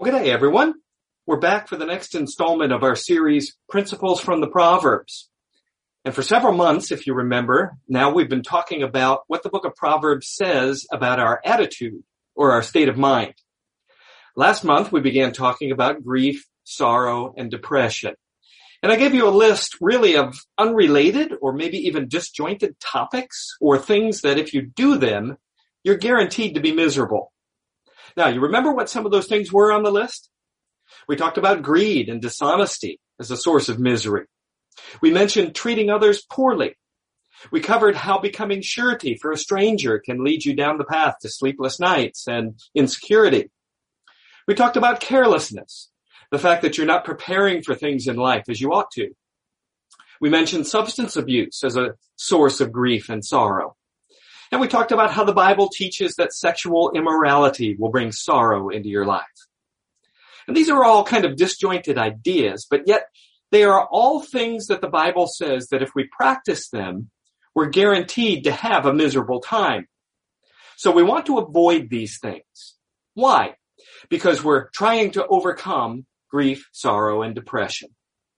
Well, good day, everyone. We're back for the next installment of our series, Principles from the Proverbs. And for several months, if you remember, now we've been talking about what the book of Proverbs says about our attitude or our state of mind. Last month, we began talking about grief, sorrow, and depression. And I gave you a list really of unrelated or maybe even disjointed topics or things that if you do them, you're guaranteed to be miserable. Now, you remember what some of those things were on the list? We talked about greed and dishonesty as a source of misery. We mentioned treating others poorly. We covered how becoming surety for a stranger can lead you down the path to sleepless nights and insecurity. We talked about carelessness, the fact that you're not preparing for things in life as you ought to. We mentioned substance abuse as a source of grief and sorrow. And we talked about how the Bible teaches that sexual immorality will bring sorrow into your life. And these are all kind of disjointed ideas, but yet they are all things that the Bible says that if we practice them, we're guaranteed to have a miserable time. So we want to avoid these things. Why? Because we're trying to overcome grief, sorrow, and depression.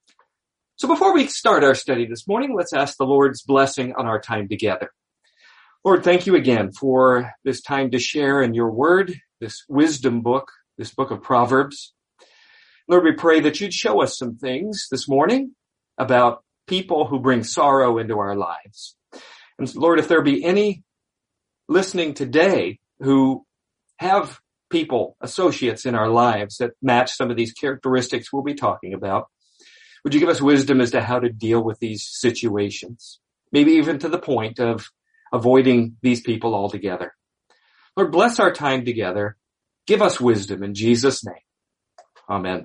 So before we start our study this morning, let's ask the Lord's blessing on our time together. Lord, thank you again for this time to share in your word, this wisdom book, this book of Proverbs. Lord, we pray that you'd show us some things this morning about people who bring sorrow into our lives. And Lord, if there be any listening today who have people, associates in our lives that match some of these characteristics we'll be talking about, would you give us wisdom as to how to deal with these situations? Maybe even to the point of avoiding these people altogether. Lord, bless our time together. Give us wisdom in Jesus' name. Amen.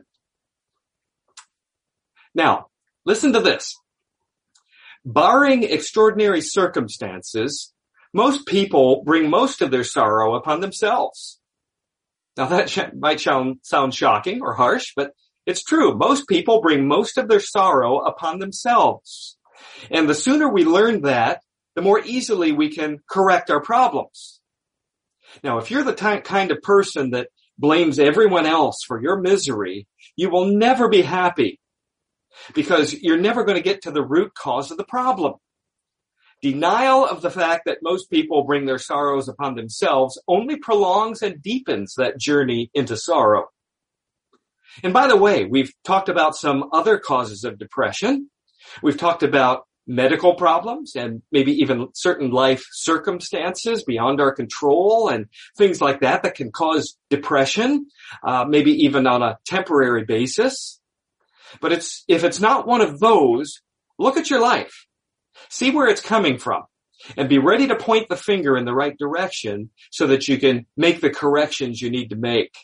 Now, listen to this. Barring extraordinary circumstances, most people bring most of their sorrow upon themselves. Now that might sound shocking or harsh, but it's true. Most people bring most of their sorrow upon themselves. And the sooner we learn that, the more easily we can correct our problems. Now, if you're the kind of person that blames everyone else for your misery, you will never be happy because you're never going to get to the root cause of the problem. Denial of the fact that most people bring their sorrows upon themselves only prolongs and deepens that journey into sorrow. And by the way, we've talked about some other causes of depression. We've talked about medical problems and maybe even certain life circumstances beyond our control and things like that that can cause depression, maybe even on a temporary basis. But if it's not one of those, look at your life. See where it's coming from and be ready to point the finger in the right direction so that you can make the corrections you need to make.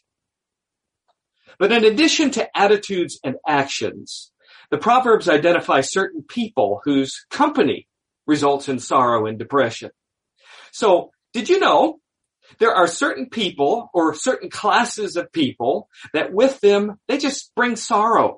But in addition to attitudes and actions, the Proverbs identify certain people whose company results in sorrow and depression. So, did you know there are certain people or certain classes of people that with them, they just bring sorrow?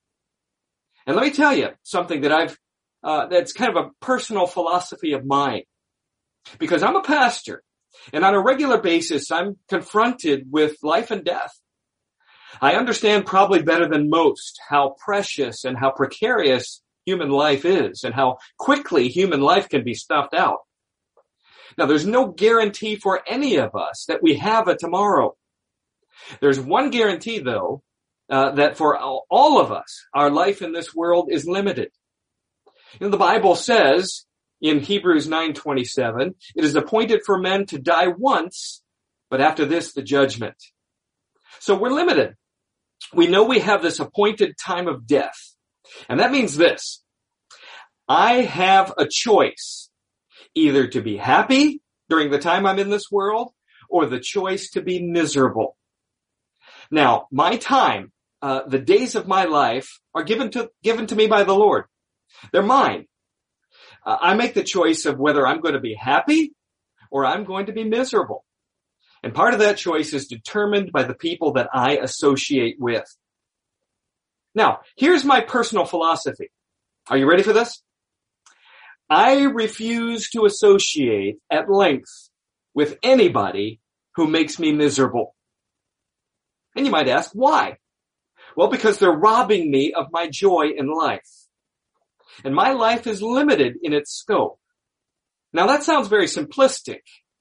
And let me tell you something that that's kind of a personal philosophy of mine. Because I'm a pastor, and on a regular basis, I'm confronted with life and death. I understand probably better than most how precious and how precarious human life is and how quickly human life can be snuffed out. Now, there's no guarantee for any of us that we have a tomorrow. There's one guarantee, though, that for all of us, our life in this world is limited. You know, the Bible says in Hebrews 9:27, it is appointed for men to die once, but after this, the judgment. So we're limited. We know we have this appointed time of death. And that means this. I have a choice, either to be happy during the time I'm in this world or the choice to be miserable. Now, my time, the days of my life are given to me by the Lord. They're mine. I make the choice of whether I'm going to be happy or I'm going to be miserable. And part of that choice is determined by the people that I associate with. Now, here's my personal philosophy. Are you ready for this? I refuse to associate at length with anybody who makes me miserable. And you might ask, why? Well, because they're robbing me of my joy in life. And my life is limited in its scope. Now that sounds very simplistic.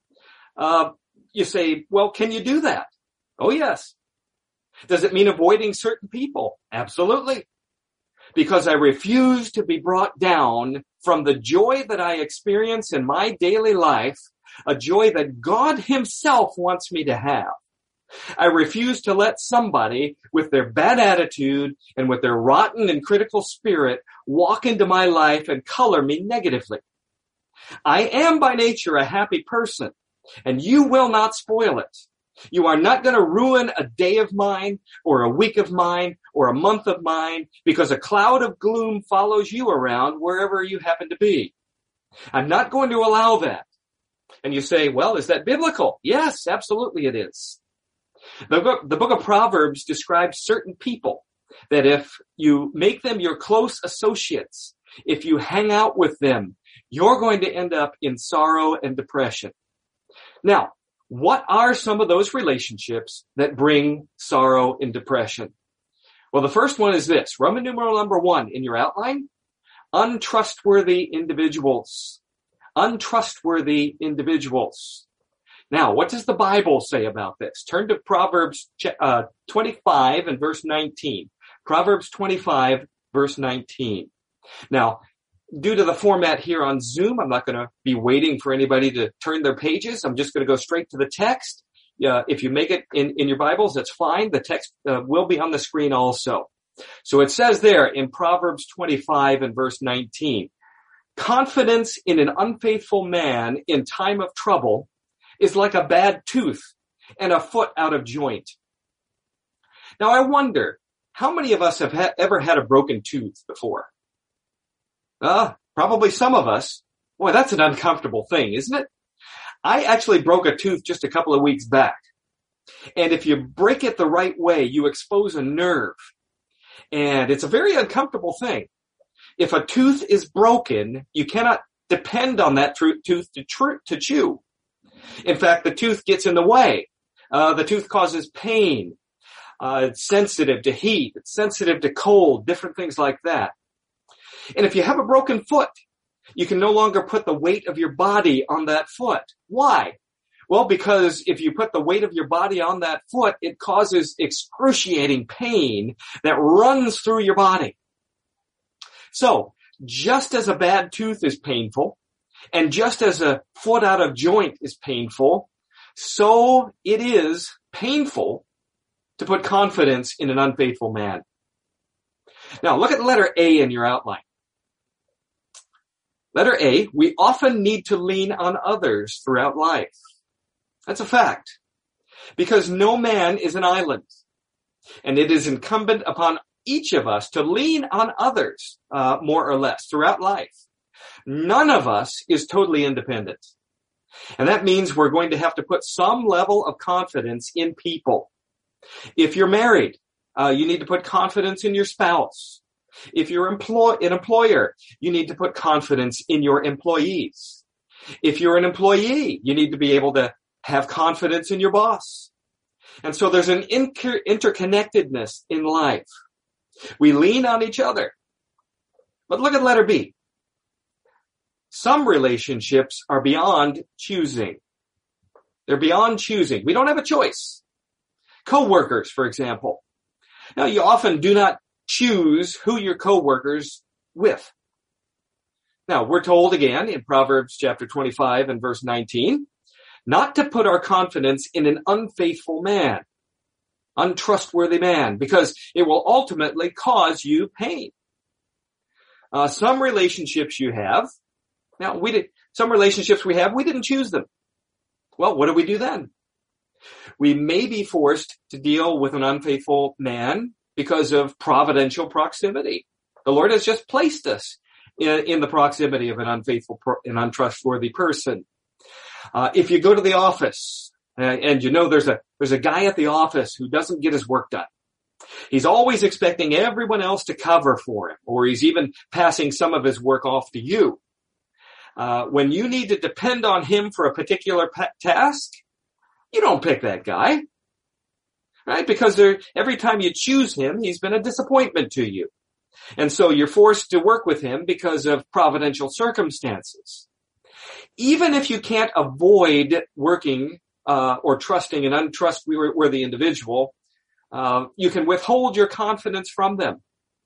You say, well, can you do that? Oh, yes. Does it mean avoiding certain people? Absolutely. Because I refuse to be brought down from the joy that I experience in my daily life, a joy that God himself wants me to have. I refuse to let somebody with their bad attitude and with their rotten and critical spirit walk into my life and color me negatively. I am by nature a happy person, and you will not spoil it. You are not going to ruin a day of mine or a week of mine or a month of mine because a cloud of gloom follows you around wherever you happen to be. I'm not going to allow that. And you say, well, is that biblical? Yes, absolutely it is. The book of Proverbs describes certain people that if you make them your close associates, if you hang out with them, you're going to end up in sorrow and depression. Now, what are some of those relationships that bring sorrow and depression? Well, the first one is this, Roman numeral number 1 in your outline, untrustworthy individuals. Untrustworthy individuals. Now, what does the Bible say about this? Turn to Proverbs 25 and verse 19. Proverbs 25, verse 19. Now, due to the format here on Zoom, I'm not going to be waiting for anybody to turn their pages. I'm just going to go straight to the text. If you make it in your Bibles, that's fine. The text will be on the screen also. So it says there in Proverbs 25 and verse 19, confidence in an unfaithful man in time of trouble is like a bad tooth and a foot out of joint. Now I wonder, how many of us have ever had a broken tooth before? Probably some of us. Boy, that's an uncomfortable thing, isn't it? I actually broke a tooth just a couple of weeks back. And if you break it the right way, you expose a nerve. And it's a very uncomfortable thing. If a tooth is broken, you cannot depend on that tooth to chew. In fact, the tooth gets in the way. The tooth causes pain. It's sensitive to heat. It's sensitive to cold, different things like that. And if you have a broken foot, you can no longer put the weight of your body on that foot. Why? Well, because if you put the weight of your body on that foot, it causes excruciating pain that runs through your body. So, just as a bad tooth is painful, and just as a foot out of joint is painful, so it is painful to put confidence in an unfaithful man. Now, look at the letter A in your outline. Letter A, we often need to lean on others throughout life. That's a fact. Because no man is an island. And it is incumbent upon each of us to lean on others, more or less, throughout life. None of us is totally independent. And that means we're going to have to put some level of confidence in people. If you're married, you need to put confidence in your spouse. If you're an employer, you need to put confidence in your employees. If you're an employee, you need to be able to have confidence in your boss. And so there's an interconnectedness in life. We lean on each other. But look at letter B. Some relationships are beyond choosing. They're beyond choosing. We don't have a choice. Co-workers, for example. Now, you often do not choose who your co-workers with. Now, we're told again in Proverbs chapter 25 and verse 19, not to put our confidence in an unfaithful man, untrustworthy man, because it will ultimately cause you pain. Some relationships you have, some relationships we have, we didn't choose them. Well, what do we do then? We may be forced to deal with an unfaithful man because of providential proximity. The Lord has just placed us in the proximity of an unfaithful and untrustworthy person. If you go to the office and you know there's a guy at the office who doesn't get his work done. He's always expecting everyone else to cover for him, or he's even passing some of his work off to you. When you need to depend on him for a particular task, you don't pick that guy. right? Because every time you choose him, he's been a disappointment to you. And so you're forced to work with him because of providential circumstances. Even if you can't avoid working or trusting an untrustworthy individual, you can withhold your confidence from them.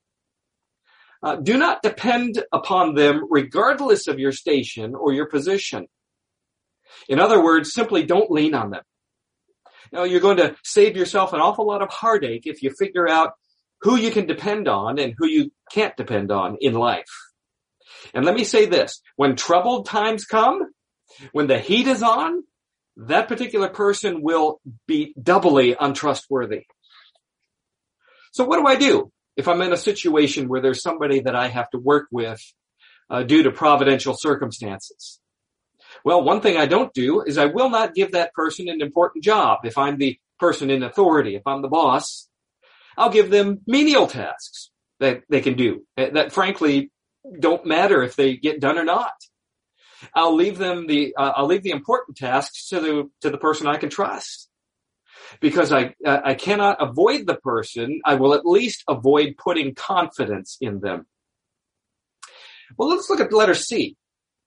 Do not depend upon them regardless of your station or your position. In other words, simply don't lean on them. Now, you're going to save yourself an awful lot of heartache if you figure out who you can depend on and who you can't depend on in life. And let me say this, when troubled times come, when the heat is on, that particular person will be doubly untrustworthy. So what do I do if I'm in a situation where there's somebody that I have to work with due to providential circumstances? Well, one thing I don't do is I will not give that person an important job. If I'm the person in authority, if I'm the boss, I'll give them menial tasks that they can do that frankly don't matter if they get done or not. I'll leave the important tasks to the person I can trust. Because I cannot avoid the person, I will at least avoid putting confidence in them. Well, let's look at the letter C.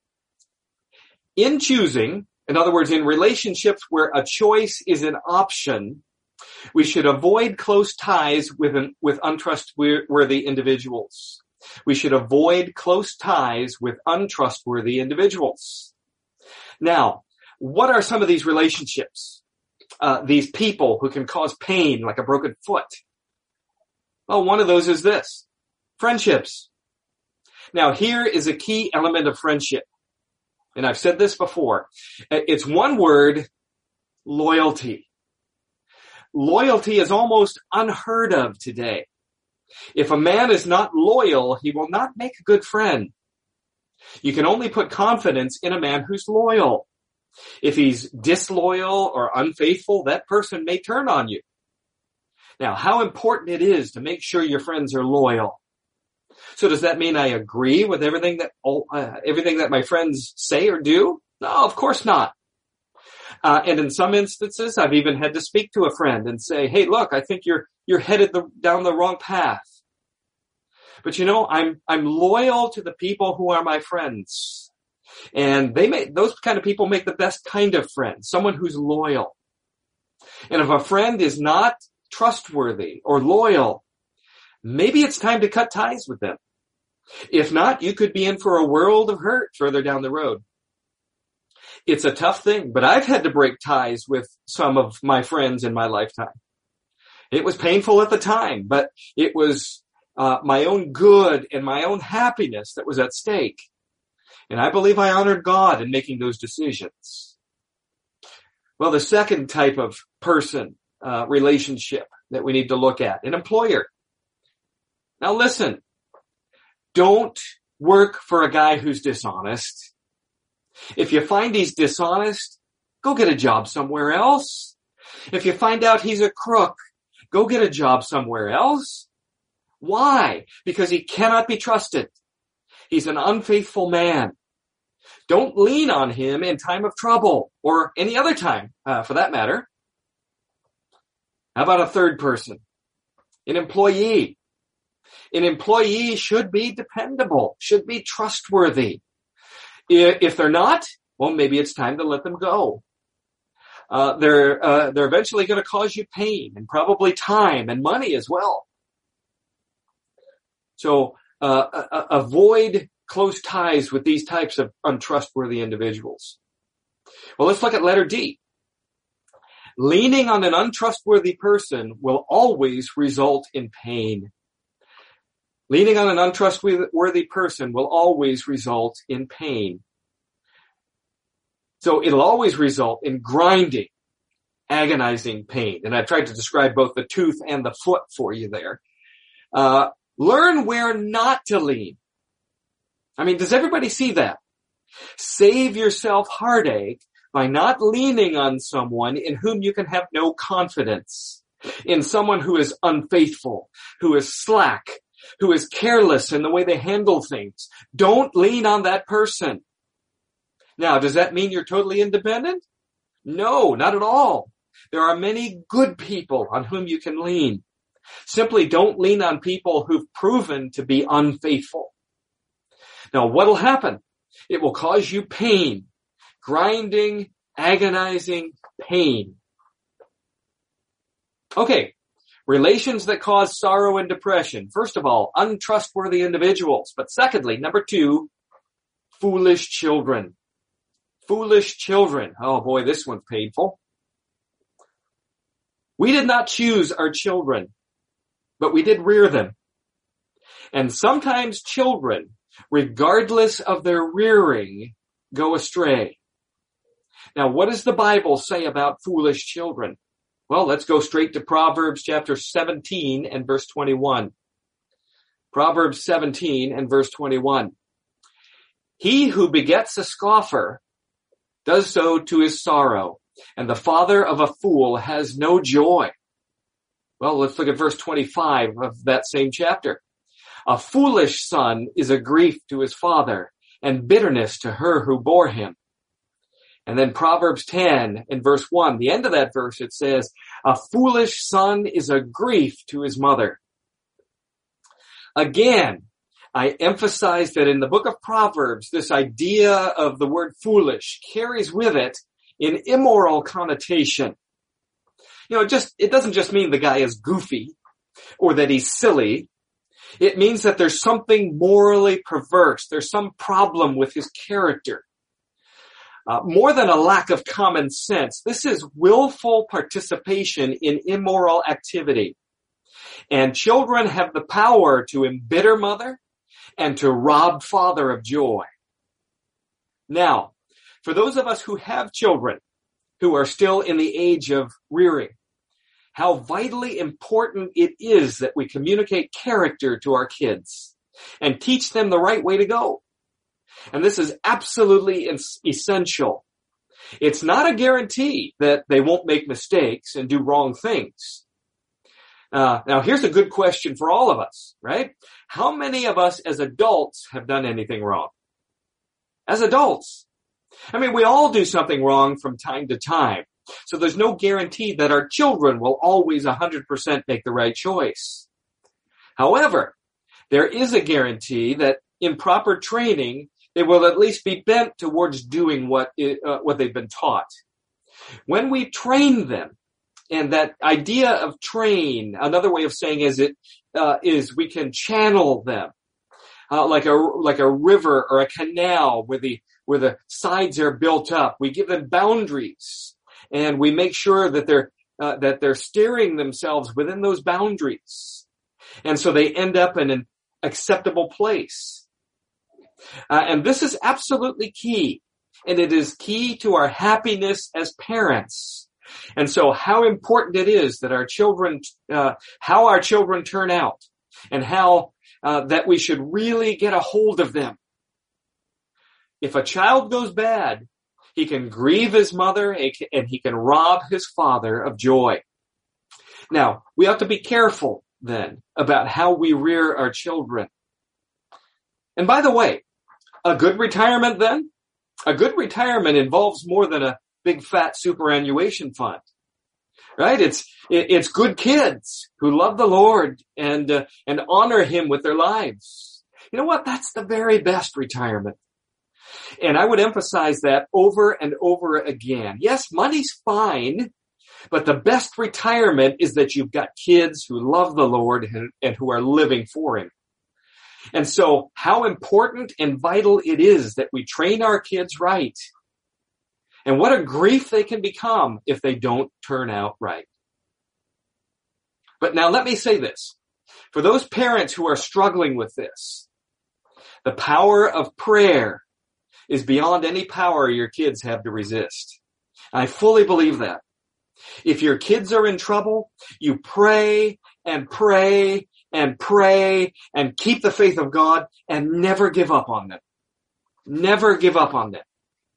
In choosing, in other words, in relationships where a choice is an option, we should avoid close ties with untrustworthy individuals. We should avoid close ties with untrustworthy individuals. Now, what are some of these relationships? These people who can cause pain like a broken foot? Well, one of those is this, friendships. Now, here is a key element of friendship. And I've said this before. It's one word, loyalty. Loyalty is almost unheard of today. If a man is not loyal, he will not make a good friend. You can only put confidence in a man who's loyal. If he's disloyal or unfaithful, that person may turn on you. Now, how important it is to make sure your friends are loyal. So does that mean I agree with everything that my friends say or do? No, of course not. And in some instances, I've even had to speak to a friend and say, "Hey, look, I think you're headed down the wrong path." But you know, I'm loyal to the people who are my friends. And those kind of people make the best kind of friend, someone who's loyal. And if a friend is not trustworthy or loyal, maybe it's time to cut ties with them. If not, you could be in for a world of hurt further down the road. It's a tough thing, but I've had to break ties with some of my friends in my lifetime. It was painful at the time, but it was my own good and my own happiness that was at stake. And I believe I honored God in making those decisions. Well, the second type of person, relationship that we need to look at, an employer. Now listen, don't work for a guy who's dishonest. If you find he's dishonest, go get a job somewhere else. If you find out he's a crook, go get a job somewhere else. Why? Because he cannot be trusted. He's an unfaithful man. Don't lean on him in time of trouble or any other time, for that matter. How about a third person? An employee. An employee should be dependable, should be trustworthy. If they're not, well, maybe it's time to let them go. They're eventually going to cause you pain and probably time and money as well. So, avoid close ties with these types of untrustworthy individuals. Well, let's look at letter D. Leaning on an untrustworthy person will always result in pain. Leaning on an untrustworthy person will always result in pain. So it'll always result in grinding, agonizing pain. And I've tried to describe both the tooth and the foot for you there. Learn where not to lean. I mean, does everybody see that? Save yourself heartache by not leaning on someone in whom you can have no confidence, in someone who is unfaithful, who is slack, who is careless in the way they handle things. Don't lean on that person. Now, does that mean you're totally independent? No, not at all. there are many good people on whom you can lean. Simply don't lean on people who've proven to be unfaithful. Now, what'll happen? It will cause you pain, grinding, agonizing pain. Okay, relations that cause sorrow and depression. First of all, untrustworthy individuals. But secondly, number 2, foolish children. Foolish children. Oh boy, this one's painful. We did not choose our children, but we did rear them. And sometimes children, regardless of their rearing, go astray. Now, what does the Bible say about foolish children? Well, let's go straight to Proverbs chapter 17 and verse 21. Proverbs 17 and verse 21. He who begets a scoffer does so to his sorrow, and the father of a fool has no joy. Well, let's look at verse 25 of that same chapter. A foolish son is a grief to his father, and bitterness to her who bore him. And then Proverbs 10 and verse 1, the end of that verse, it says, a foolish son is a grief to his mother. Again, I emphasize that in the book of Proverbs, this idea of the word foolish carries with it an immoral connotation. You know, it doesn't just mean the guy is goofy or that he's silly. It means that there's something morally perverse. There's some problem with his character. More than a lack of common sense, this is willful participation in immoral activity. And children have the power to embitter mother and to rob father of joy. Now, for those of us who have children who are still in the age of rearing, how vitally important it is that we communicate character to our kids and teach them the right way to go. And this is absolutely essential. It's not a guarantee that they won't make mistakes and do wrong things. Now, here's a good question for all of us, right? How many of us as adults have done anything wrong? As adults. I mean, we all do something wrong from time to time. So there's no guarantee that our children will always 100% make the right choice. However, there is a guarantee that in proper training, they will at least be bent towards doing what they've been taught. When we train them, and that idea of train, another way of saying is we can channel them, like a river or a canal where the sides are built up. We give them boundaries, and we make sure that they're steering themselves within those boundaries, and so they end up in an acceptable place. And this is absolutely key, and it is key to our happiness as parents. And so how important it is that how our children turn out, and how that we should really get a hold of them. If a child goes bad, he can grieve his mother and he can rob his father of joy. Now, we have to be careful then about how we rear our children. And by the way, a good retirement then? A good retirement involves more than a big fat superannuation fund, right? It's good kids who love the Lord and honor Him with their lives. You know what? That's the very best retirement. And I would emphasize that over and over again. Yes, money's fine, but the best retirement is that you've got kids who love the Lord and who are living for Him. And so how important and vital it is that we train our kids right. And what a grief they can become if they don't turn out right. But now let me say this. For those parents who are struggling with this, the power of prayer is beyond any power your kids have to resist. I fully believe that. If your kids are in trouble, you pray and pray and pray and keep the faith of God and never give up on them. Never give up on them.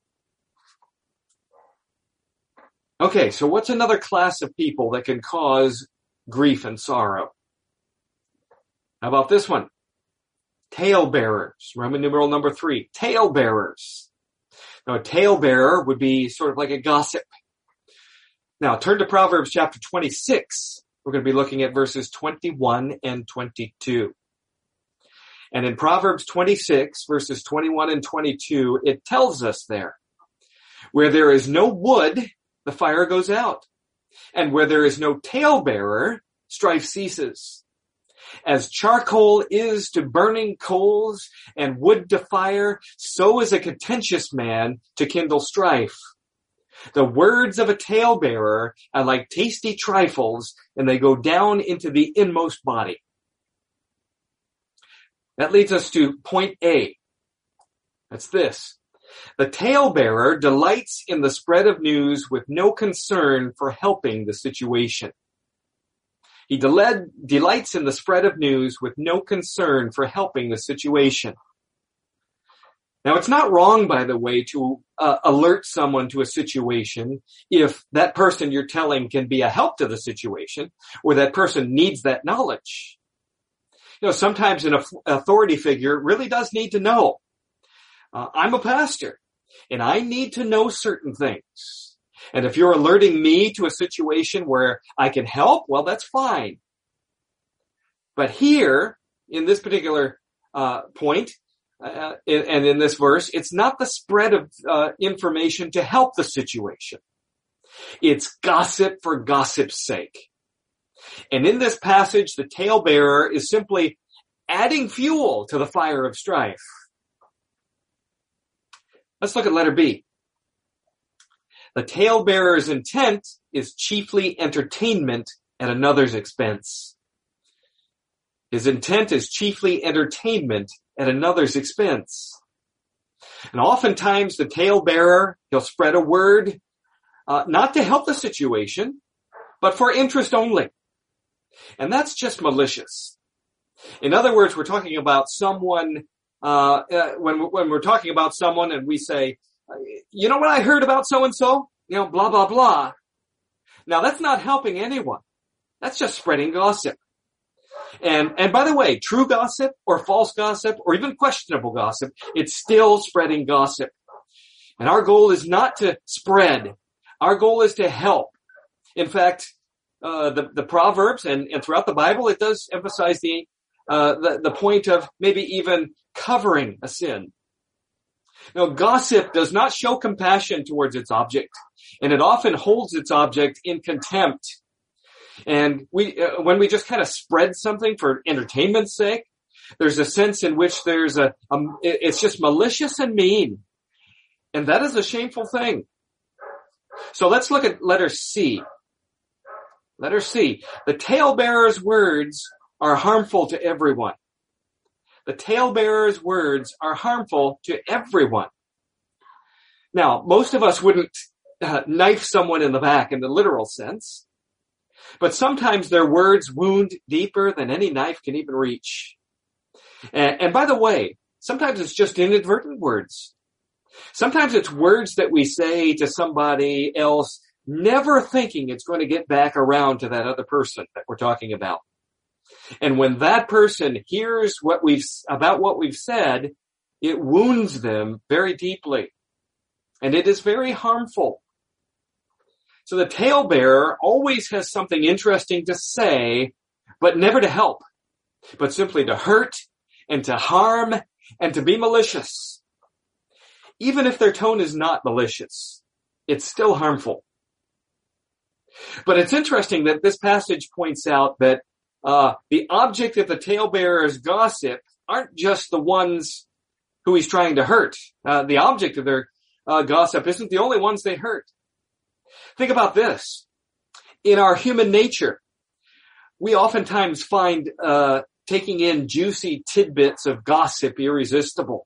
Okay, so what's another class of people that can cause grief and sorrow? How about this one? Talebearers. Roman numeral number 3. Talebearers. Now, a talebearer would be sort of like a gossip. Now turn to Proverbs chapter 26. We're going to be looking at verses 21 and 22. And in Proverbs 26, verses 21 and 22, it tells us there, where there is no wood, the fire goes out. And where there is no talebearer, strife ceases. As charcoal is to burning coals and wood to fire, so is a contentious man to kindle strife. The words of a talebearer are like tasty trifles, and they go down into the inmost body. That leads us to point A. That's this. The talebearer delights in the spread of news with no concern for helping the situation. He delights in the spread of news with no concern for helping the situation. Now, it's not wrong, by the way, to alert someone to a situation if that person you're telling can be a help to the situation, or that person needs that knowledge. You know, sometimes an authority figure really does need to know. I'm a pastor, and I need to know certain things. And if you're alerting me to a situation where I can help, well, that's fine. But here, in this particular point, and in this verse, it's not the spread of information to help the situation. It's gossip for gossip's sake. And in this passage, the talebearer is simply adding fuel to the fire of strife. Let's look at letter B. The talebearer's intent is chiefly entertainment at another's expense. His intent is chiefly entertainment at another's expense. And oftentimes the talebearer, he'll spread a word, not to help the situation, but for interest only. And that's just malicious. In other words, we're talking about someone, when we're talking about someone and we say, you know what I heard about so-and-so? You know, blah, blah, blah. Now that's not helping anyone. That's just spreading gossip. And by the way, true gossip or false gossip or even questionable gossip, it's still spreading gossip. And our goal is not to spread. Our goal is to help. In fact, the Proverbs and throughout the Bible, it does emphasize the point of maybe even covering a sin. Now, gossip does not show compassion towards its object, and it often holds its object in contempt. And when we just kind of spread something for entertainment's sake, there's a sense in which it's just malicious and mean. And that is a shameful thing. So let's look at letter C. Letter C. The talebearer's words are harmful to everyone. The talebearer's words are harmful to everyone. Now, most of us wouldn't knife someone in the back in the literal sense, but sometimes their words wound deeper than any knife can even reach. And by the way, sometimes it's just inadvertent words. Sometimes it's words that we say to somebody else, never thinking it's going to get back around to that other person that we're talking about. And when that person hears what we've said, it wounds them very deeply. And it is very harmful. So the talebearer always has something interesting to say, but never to help, but simply to hurt and to harm and to be malicious. Even if their tone is not malicious, it's still harmful. But it's interesting that this passage points out that the object of the talebearer's gossip aren't just the ones who he's trying to hurt. The object of their gossip isn't the only ones they hurt. Think about this. In our human nature, we oftentimes find taking in juicy tidbits of gossip irresistible.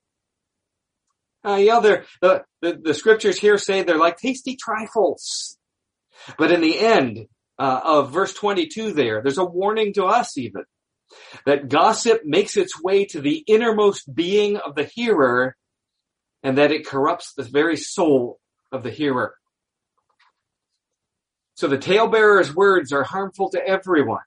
The scriptures here say they're like tasty trifles. But in the end of verse 22 there's a warning to us even that gossip makes its way to the innermost being of the hearer and that it corrupts the very soul of the hearer. So the talebearer's words are harmful to everyone.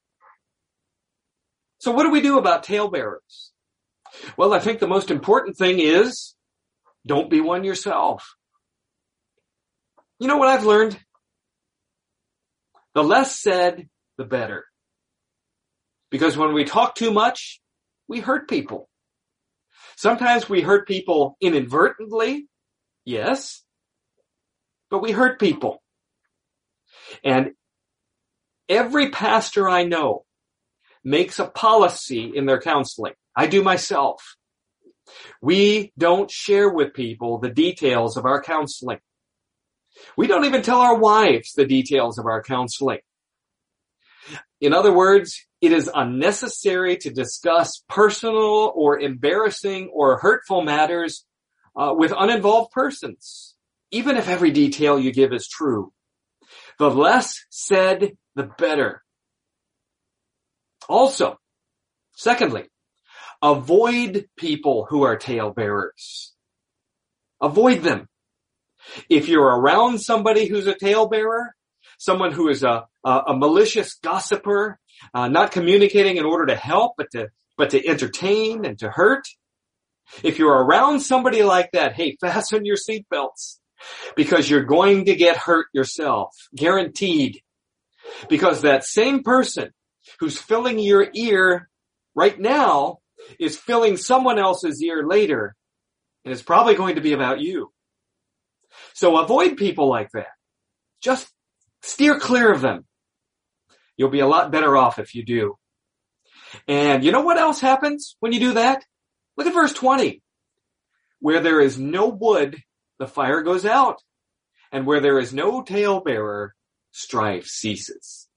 So what do we do about talebearers? Well, I think the most important thing is don't be one yourself. You know what I've learned? The less said, the better. Because when we talk too much, we hurt people. Sometimes we hurt people inadvertently, yes, but we hurt people. And every pastor I know makes a policy in their counseling. I do myself. We don't share with people the details of our counseling. We don't even tell our wives the details of our counseling. In other words, it is unnecessary to discuss personal or embarrassing or hurtful matters with uninvolved persons, even if every detail you give is true. The less said, the better. Also, secondly, avoid people who are talebearers. Avoid them. If you're around somebody who's a talebearer, someone who is a malicious gossiper, not communicating in order to help, but to entertain and to hurt. If you're around somebody like that, hey, fasten your seatbelts, because you're going to get hurt yourself, guaranteed. Because that same person who's filling your ear right now is filling someone else's ear later, and it's probably going to be about you. So avoid people like that. Just steer clear of them. You'll be a lot better off if you do. And you know what else happens when you do that? Look at verse 20. Where there is no wood, the fire goes out. And where there is no talebearer, strife ceases.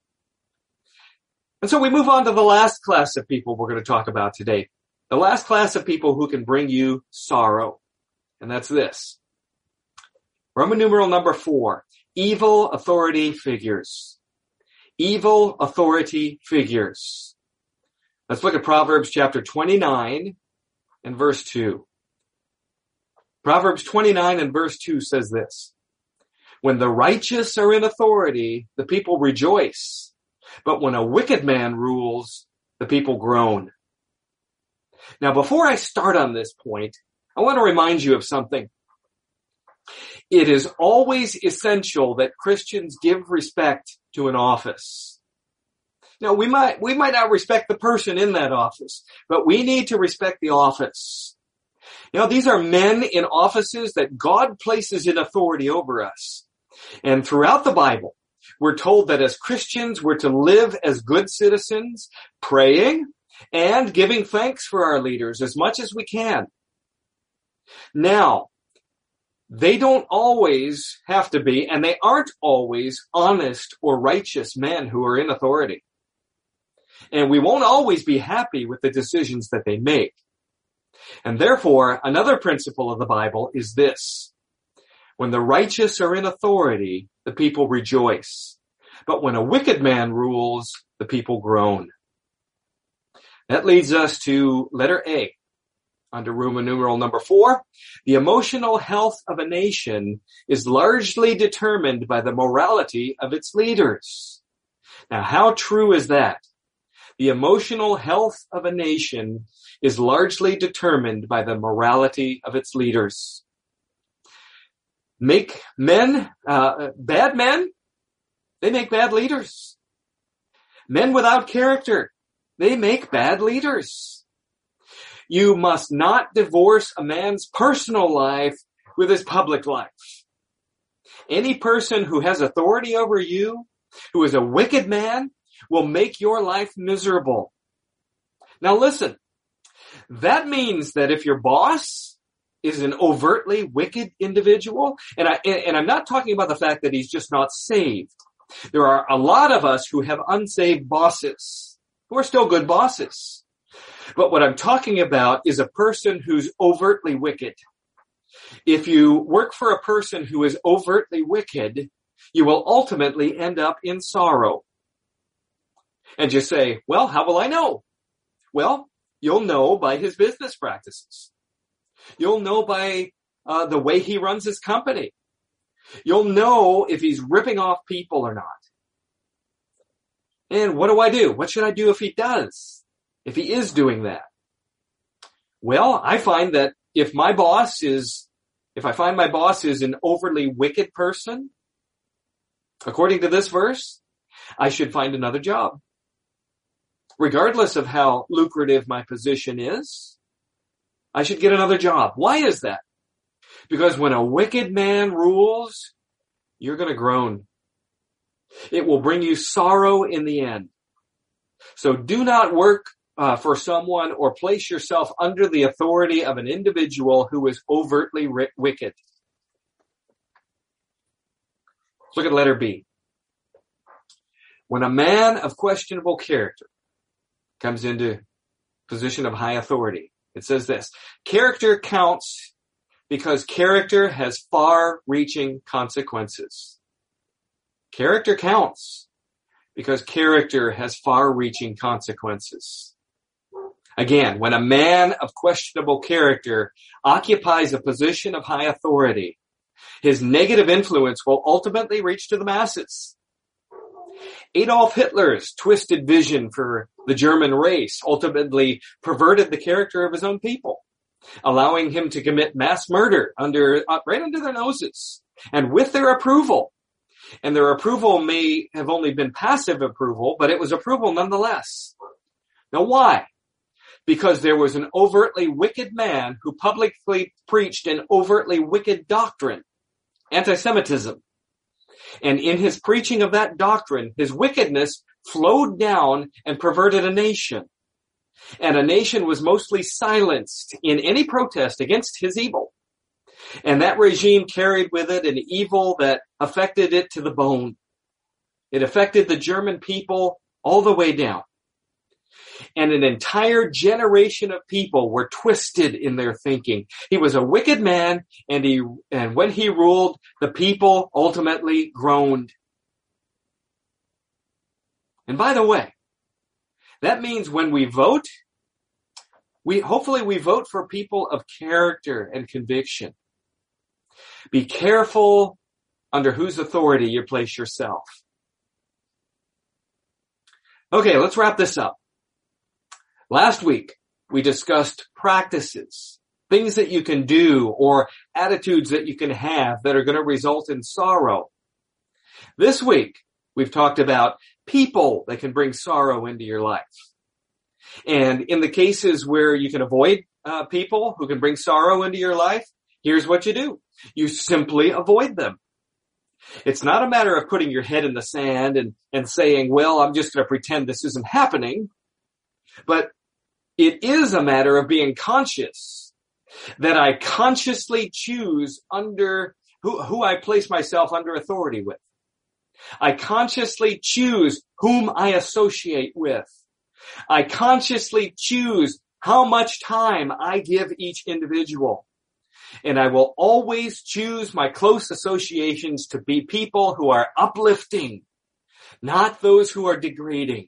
And so we move on to the last class of people we're going to talk about today. The last class of people who can bring you sorrow. And that's this. Roman numeral number 4. Evil authority figures. Evil authority figures. Let's look at Proverbs chapter 29 and verse 2. Proverbs 29 and verse 2 says this. When the righteous are in authority, the people rejoice. But when a wicked man rules, the people groan. Now, before I start on this point, I want to remind you of something. It is always essential that Christians give respect to an office. Now, we might not respect the person in that office, but we need to respect the office. You know, these are men in offices that God places in authority over us. And throughout the Bible, we're told that as Christians, we're to live as good citizens, praying and giving thanks for our leaders as much as we can. Now, they don't always have to be, and they aren't always honest or righteous men who are in authority. And we won't always be happy with the decisions that they make. And therefore, another principle of the Bible is this. When the righteous are in authority, the people rejoice. But when a wicked man rules, the people groan. That leads us to letter A. Under Roman numeral number 4, the emotional health of a nation is largely determined by the morality of its leaders. Now, how true is that? The emotional health of a nation is largely determined by the morality of its leaders. Bad men, they make bad leaders. Men without character, they make bad leaders. You must not divorce a man's personal life with his public life. Any person who has authority over you, who is a wicked man, will make your life miserable. Now listen, that means that if your boss is an overtly wicked individual, and I'm not talking about the fact that he's just not saved. There are a lot of us who have unsaved bosses, who are still good bosses. But what I'm talking about is a person who's overtly wicked. If you work for a person who is overtly wicked, you will ultimately end up in sorrow. And you say, well, how will I know? Well, you'll know by his business practices. You'll know by the way he runs his company. You'll know if he's ripping off people or not. And what do I do? What should I do if he does? If he is doing that? Well, I find that if I find my boss is an overly wicked person, according to this verse, I should find another job. Regardless of how lucrative my position is, I should get another job. Why is that? Because when a wicked man rules, you're going to groan. It will bring you sorrow in the end. So do not work for someone or place yourself under the authority of an individual who is overtly wicked. Look at letter B. When a man of questionable character comes into position of high authority, it says this: character counts because character has far-reaching consequences. Character counts because character has far-reaching consequences. Again, when a man of questionable character occupies a position of high authority, his negative influence will ultimately reach to the masses. Adolf Hitler's twisted vision for the German race ultimately perverted the character of his own people, allowing him to commit mass murder right under their noses and with their approval. And their approval may have only been passive approval, but it was approval nonetheless. Now why? Because there was an overtly wicked man who publicly preached an overtly wicked doctrine, anti-Semitism. And in his preaching of that doctrine, his wickedness flowed down and perverted a nation. And a nation was mostly silenced in any protest against his evil. And that regime carried with it an evil that affected it to the bone. It affected the German people all the way down. And an entire generation of people were twisted in their thinking. He was a wicked man, and when he ruled, the people ultimately groaned. And by the way, that means when we vote, hopefully we vote for people of character and conviction. Be careful under whose authority you place yourself. Okay, let's wrap this up. Last week, we discussed practices, things that you can do or attitudes that you can have that are going to result in sorrow. This week, we've talked about people that can bring sorrow into your life. And in the cases where you can avoid people who can bring sorrow into your life, here's what you do. You simply avoid them. It's not a matter of putting your head in the sand and saying, well, I'm just going to pretend this isn't happening. But it is a matter of being conscious that I consciously choose under who I place myself under authority with. I consciously choose whom I associate with. I consciously choose how much time I give each individual. And I will always choose my close associations to be people who are uplifting, not those who are degrading.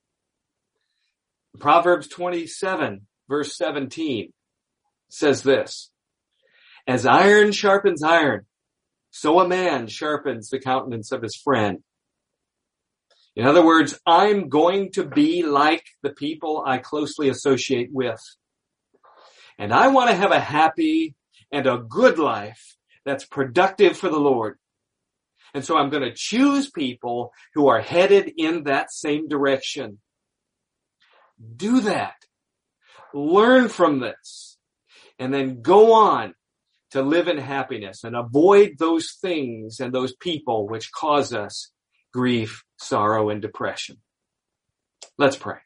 Proverbs 27, verse 17 says this: as iron sharpens iron, so a man sharpens the countenance of his friend. In other words, I'm going to be like the people I closely associate with. And I want to have a happy and a good life that's productive for the Lord. And so I'm going to choose people who are headed in that same direction. Do that. Learn from this. And then go on to live in happiness and avoid those things and those people which cause us grief, sorrow, and depression. Let's pray.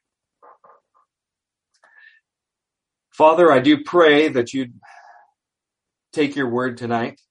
Father, I do pray that you'd take your word tonight.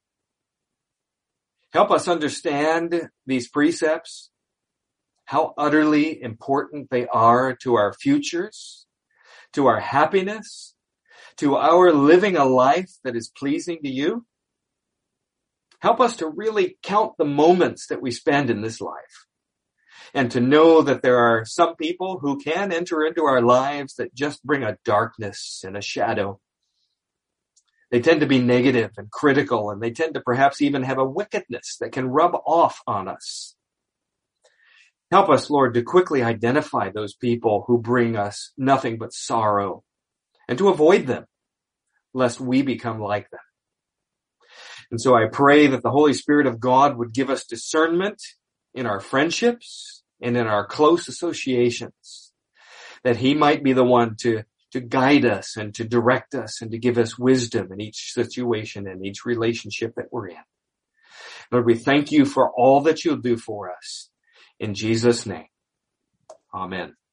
Help us understand these precepts, how utterly important they are to our futures, to our happiness, to our living a life that is pleasing to you. Help us to really count the moments that we spend in this life, and to know that there are some people who can enter into our lives that just bring a darkness and a shadow. They tend to be negative and critical, and they tend to perhaps even have a wickedness that can rub off on us. Help us, Lord, to quickly identify those people who bring us nothing but sorrow, and to avoid them, lest we become like them. And so I pray that the Holy Spirit of God would give us discernment in our friendships and in our close associations, that he might be the one to guide us and to direct us and to give us wisdom in each situation and each relationship that we're in. Lord, we thank you for all that you'll do for us. In Jesus' name, amen.